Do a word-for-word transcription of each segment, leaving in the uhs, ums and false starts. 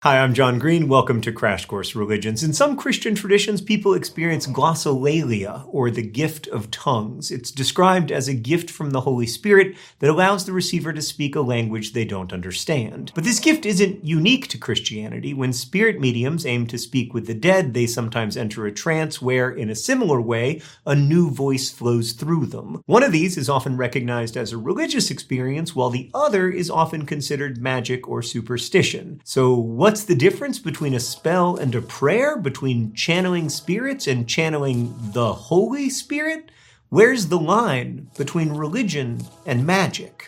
Hi, I'm John Green. Welcome to Crash Course Religions. In some Christian traditions, people experience glossolalia, or the gift of tongues. It's described as a gift from the Holy Spirit that allows the receiver to speak a language they don't understand. But this gift isn't unique to Christianity. When spirit mediums aim to speak with the dead, they sometimes enter a trance where, in a similar way, a new voice flows through them. One of these is often recognized as a religious experience, while the other is often considered magic or superstition. So what What's the difference between a spell and a prayer? Between channeling spirits and channeling the Holy Spirit? Where's the line between religion and magic?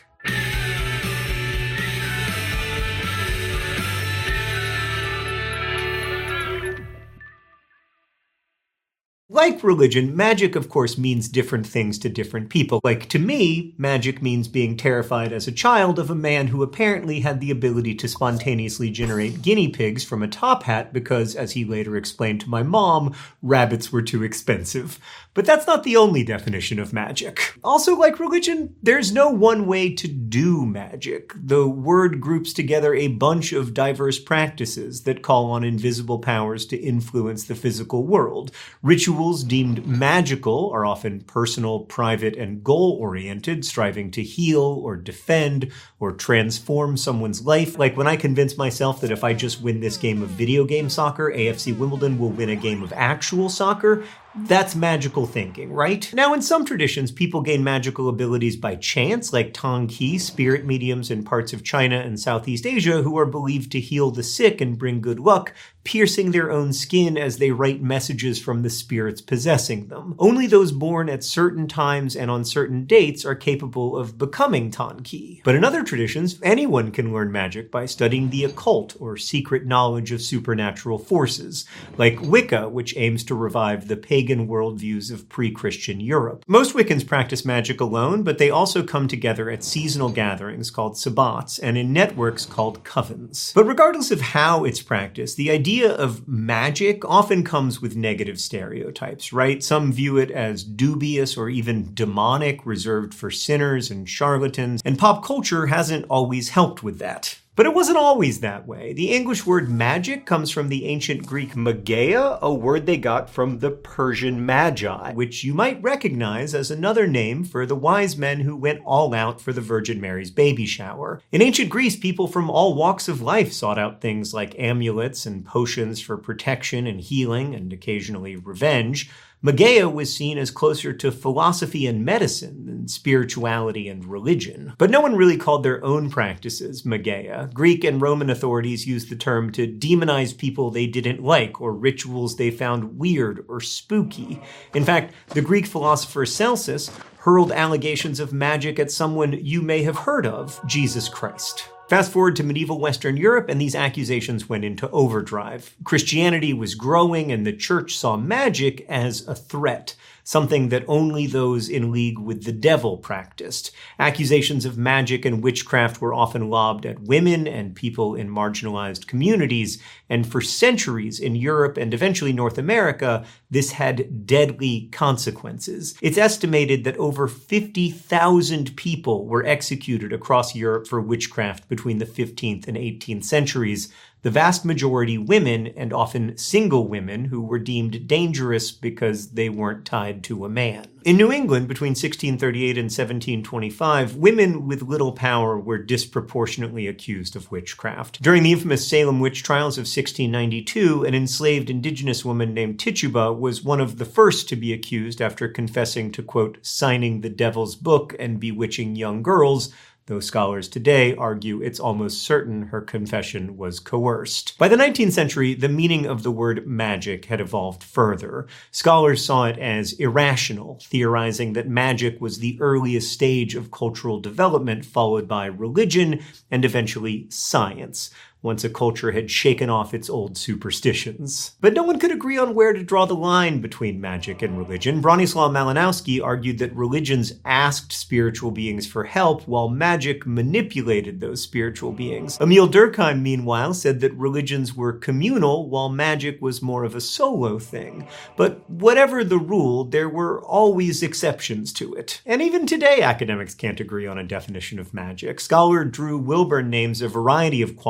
Like religion, magic, of course, means different things to different people. Like, to me, magic means being terrified as a child of a man who apparently had the ability to spontaneously generate guinea pigs from a top hat because, as he later explained to my mom, rabbits were too expensive. But that's not the only definition of magic. Also, like religion, there's no one way to do magic. The word groups together a bunch of diverse practices that call on invisible powers to influence the physical world. Rituals deemed magical are often personal, private, and goal-oriented, striving to heal or defend or transform someone's life. Like when I convince myself that if I just win this game of video game soccer, A F C Wimbledon will win a game of actual soccer. That's magical thinking, right? Now, in some traditions, people gain magical abilities by chance, like Tong Ki, spirit mediums in parts of China and Southeast Asia who are believed to heal the sick and bring good luck, piercing their own skin as they write messages from the spirits possessing them. Only those born at certain times and on certain dates are capable of becoming Tong Ki. But in other traditions, anyone can learn magic by studying the occult or secret knowledge of supernatural forces, like Wicca, which aims to revive the pagan pagan worldviews of pre-Christian Europe. Most Wiccans practice magic alone, but they also come together at seasonal gatherings called sabbats and in networks called covens. But regardless of how it's practiced, the idea of magic often comes with negative stereotypes, right? Some view it as dubious or even demonic, reserved for sinners and charlatans, and pop culture hasn't always helped with that. But it wasn't always that way. The English word magic comes from the ancient Greek magia, a word they got from the Persian magi, which you might recognize as another name for the wise men who went all out for the Virgin Mary's baby shower. In ancient Greece, people from all walks of life sought out things like amulets and potions for protection and healing and occasionally revenge. Magia was seen as closer to philosophy and medicine than spirituality and religion. But no one really called their own practices magia. Greek and Roman authorities used the term to demonize people they didn't like or rituals they found weird or spooky. In fact, the Greek philosopher Celsus hurled allegations of magic at someone you may have heard of, Jesus Christ. Fast forward to medieval Western Europe, and these accusations went into overdrive. Christianity was growing, and the church saw magic as a threat, something that only those in league with the devil practiced. Accusations of magic and witchcraft were often lobbed at women and people in marginalized communities, and for centuries in Europe and eventually North America, this had deadly consequences. It's estimated that over fifty thousand people were executed across Europe for witchcraft between the fifteenth and eighteenth centuries, the vast majority women, and often single women who were deemed dangerous because they weren't tied to a man. In New England, between sixteen thirty-eight and seventeen twenty-five, women with little power were disproportionately accused of witchcraft. During the infamous Salem witch trials of sixteen ninety-two, an enslaved indigenous woman named Tituba was one of the first to be accused after confessing to, quote, signing the devil's book and bewitching young girls, though scholars today argue it's almost certain her confession was coerced. By the nineteenth century, the meaning of the word magic had evolved further. Scholars saw it as irrational, theorizing that magic was the earliest stage of cultural development, followed by religion and eventually science, once a culture had shaken off its old superstitions. But no one could agree on where to draw the line between magic and religion. Bronislaw Malinowski argued that religions asked spiritual beings for help, while magic manipulated those spiritual beings. Emil Durkheim, meanwhile, said that religions were communal, while magic was more of a solo thing. But whatever the rule, there were always exceptions to it. And even today, academics can't agree on a definition of magic. Scholar Drew Wilburn names a variety of qualities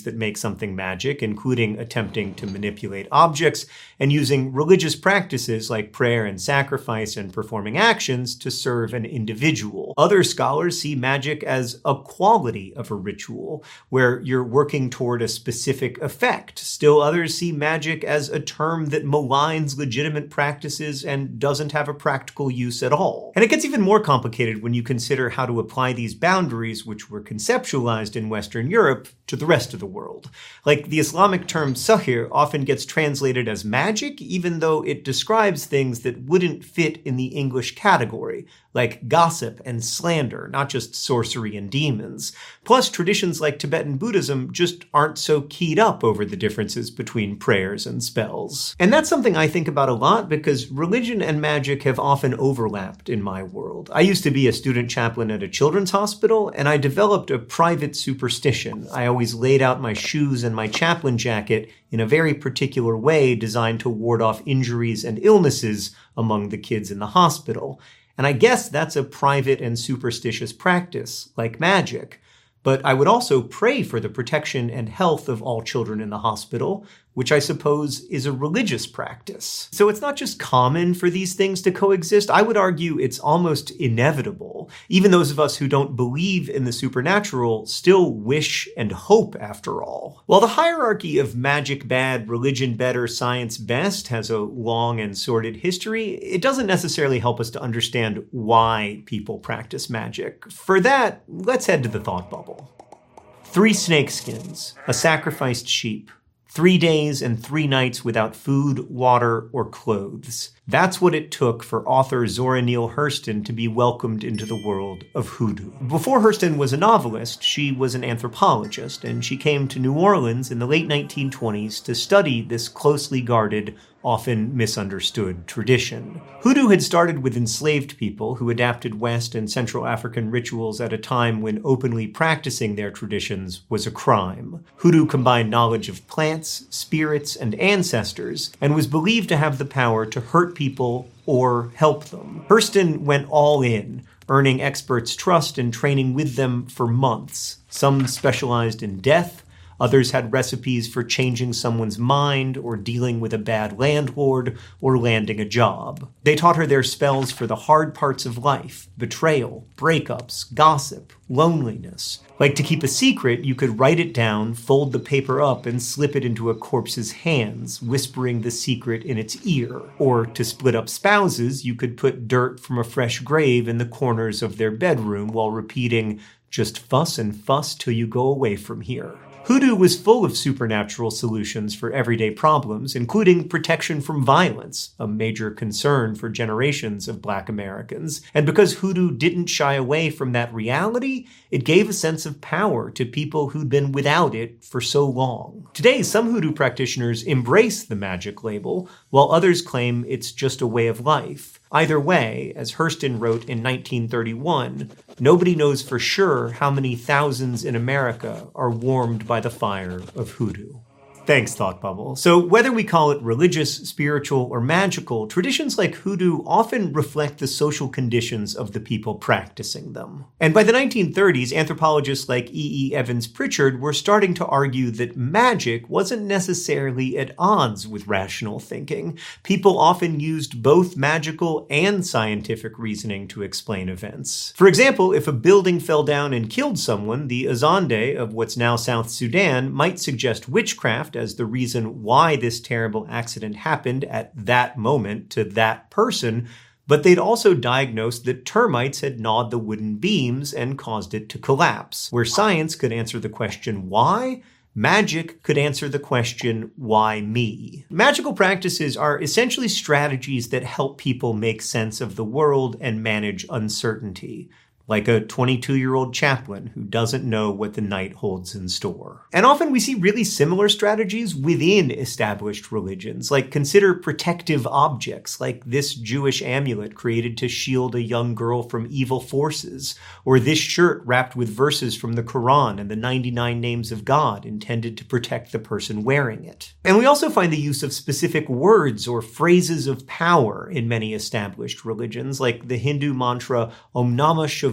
ways that make something magic, including attempting to manipulate objects and using religious practices like prayer and sacrifice and performing actions to serve an individual. Other scholars see magic as a quality of a ritual, where you're working toward a specific effect. Still others see magic as a term that maligns legitimate practices and doesn't have a practical use at all. And it gets even more complicated when you consider how to apply these boundaries, which were conceptualized in Western Europe, to the rest of the world. Like, the Islamic term sahir often gets translated as magic, even though it describes things that wouldn't fit in the English category, like gossip and slander, not just sorcery and demons. Plus, traditions like Tibetan Buddhism just aren't so keyed up over the differences between prayers and spells. And that's something I think about a lot because religion and magic have often overlapped in my world. I used to be a student chaplain at a children's hospital, and I developed a private superstition. I always laid out my shoes and my chaplain jacket in a very particular way designed to ward off injuries and illnesses among the kids in the hospital. And I guess that's a private and superstitious practice, like magic. But I would also pray for the protection and health of all children in the hospital, which I suppose is a religious practice. So it's not just common for these things to coexist. I would argue it's almost inevitable. Even those of us who don't believe in the supernatural still wish and hope, after all. While the hierarchy of magic bad, religion better, science best has a long and sordid history, it doesn't necessarily help us to understand why people practice magic. For that, let's head to the thought bubble. Three snakeskins, a sacrificed sheep, three days and three nights without food, water, or clothes. That's what it took for author Zora Neale Hurston to be welcomed into the world of hoodoo. Before Hurston was a novelist, she was an anthropologist, and she came to New Orleans in the late nineteen twenties to study this closely guarded, often misunderstood tradition. Hoodoo had started with enslaved people who adapted West and Central African rituals at a time when openly practicing their traditions was a crime. Hoodoo combined knowledge of plants, spirits, and ancestors, and was believed to have the power to hurt people or help them. Hurston went all in, earning experts' trust and training with them for months. Some specialized in death, others had recipes for changing someone's mind or dealing with a bad landlord or landing a job. They taught her their spells for the hard parts of life: betrayal, breakups, gossip, loneliness. Like, to keep a secret, you could write it down, fold the paper up, and slip it into a corpse's hands, whispering the secret in its ear. Or, to split up spouses, you could put dirt from a fresh grave in the corners of their bedroom while repeating, "Just fuss and fuss till you go away from here." Hoodoo was full of supernatural solutions for everyday problems, including protection from violence, a major concern for generations of Black Americans. And because hoodoo didn't shy away from that reality, it gave a sense of power to people who'd been without it for so long. Today, some hoodoo practitioners embrace the magic label, while others claim it's just a way of life. Either way, as Hurston wrote in nineteen thirty-one, nobody knows for sure how many thousands in America are warmed by the fire of hoodoo. Thanks, Thought Bubble. So whether we call it religious, spiritual, or magical, traditions like hoodoo often reflect the social conditions of the people practicing them. And by the nineteen thirties, anthropologists like E E Evans Pritchard were starting to argue that magic wasn't necessarily at odds with rational thinking. People often used both magical and scientific reasoning to explain events. For example, if a building fell down and killed someone, the Azande of what's now South Sudan might suggest witchcraft as the reason why this terrible accident happened at that moment to that person, but they'd also diagnosed that termites had gnawed the wooden beams and caused it to collapse. Where science could answer the question why, magic could answer the question, why me? Magical practices are essentially strategies that help people make sense of the world and manage uncertainty. Like a twenty-two-year-old chaplain who doesn't know what the night holds in store. And often we see really similar strategies within established religions, like consider protective objects, like this Jewish amulet created to shield a young girl from evil forces, or this shirt wrapped with verses from the Quran and the ninety-nine names of God intended to protect the person wearing it. And we also find the use of specific words or phrases of power in many established religions, like the Hindu mantra Om Namah Shivaya,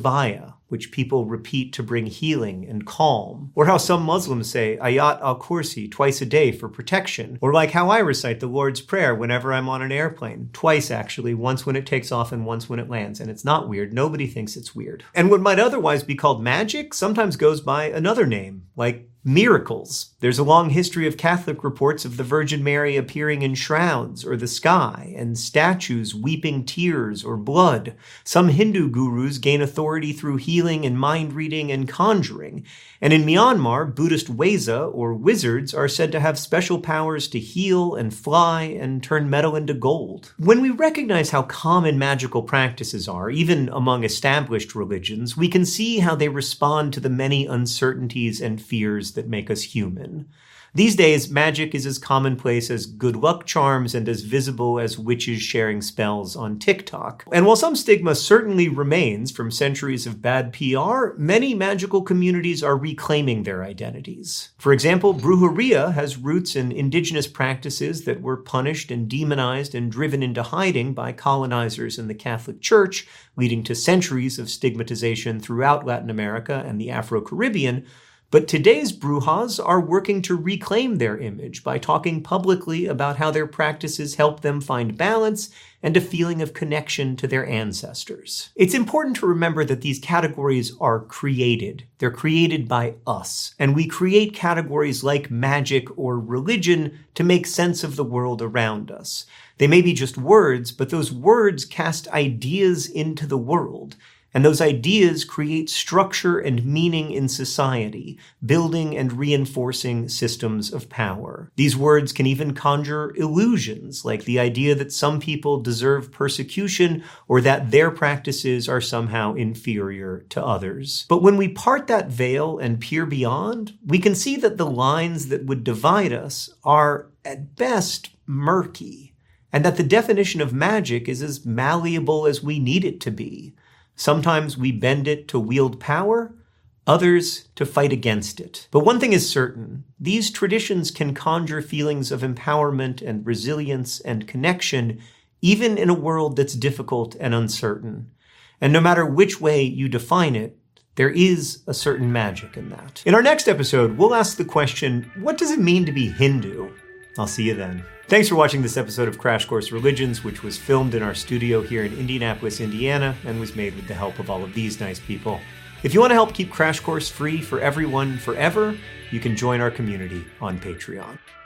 Tarbaya, which people repeat to bring healing and calm. Or how some Muslims say Ayat al-Kursi twice a day for protection. Or like how I recite the Lord's Prayer whenever I'm on an airplane. Twice, actually. Once when it takes off and once when it lands. And it's not weird. Nobody thinks it's weird. And what might otherwise be called magic sometimes goes by another name, like miracles. There's a long history of Catholic reports of the Virgin Mary appearing in shrouds or the sky, and statues weeping tears or blood. Some Hindu gurus gain authority through healing and mind reading and conjuring. And in Myanmar, Buddhist Weza, or wizards, are said to have special powers to heal and fly and turn metal into gold. When we recognize how common magical practices are, even among established religions, we can see how they respond to the many uncertainties and fears that make us human. These days, magic is as commonplace as good luck charms and as visible as witches sharing spells on TikTok. And while some stigma certainly remains from centuries of bad P R, many magical communities are reclaiming their identities. For example, brujeria has roots in indigenous practices that were punished and demonized and driven into hiding by colonizers in the Catholic Church, leading to centuries of stigmatization throughout Latin America and the Afro-Caribbean. But today's brujas are working to reclaim their image by talking publicly about how their practices help them find balance and a feeling of connection to their ancestors. It's important to remember that these categories are created. They're created by us, and we create categories like magic or religion to make sense of the world around us. They may be just words, but those words cast ideas into the world. And those ideas create structure and meaning in society, building and reinforcing systems of power. These words can even conjure illusions, like the idea that some people deserve persecution or that their practices are somehow inferior to others. But when we part that veil and peer beyond, we can see that the lines that would divide us are, at best, murky, and that the definition of magic is as malleable as we need it to be. Sometimes we bend it to wield power, others to fight against it. But one thing is certain, these traditions can conjure feelings of empowerment and resilience and connection, even in a world that's difficult and uncertain. And no matter which way you define it, there is a certain magic in that. In our next episode, we'll ask the question, what does it mean to be Hindu? I'll see you then. Thanks for watching this episode of Crash Course Religions, which was filmed in our studio here in Indianapolis, Indiana, and was made with the help of all of these nice people. If you want to help keep Crash Course free for everyone forever, you can join our community on Patreon.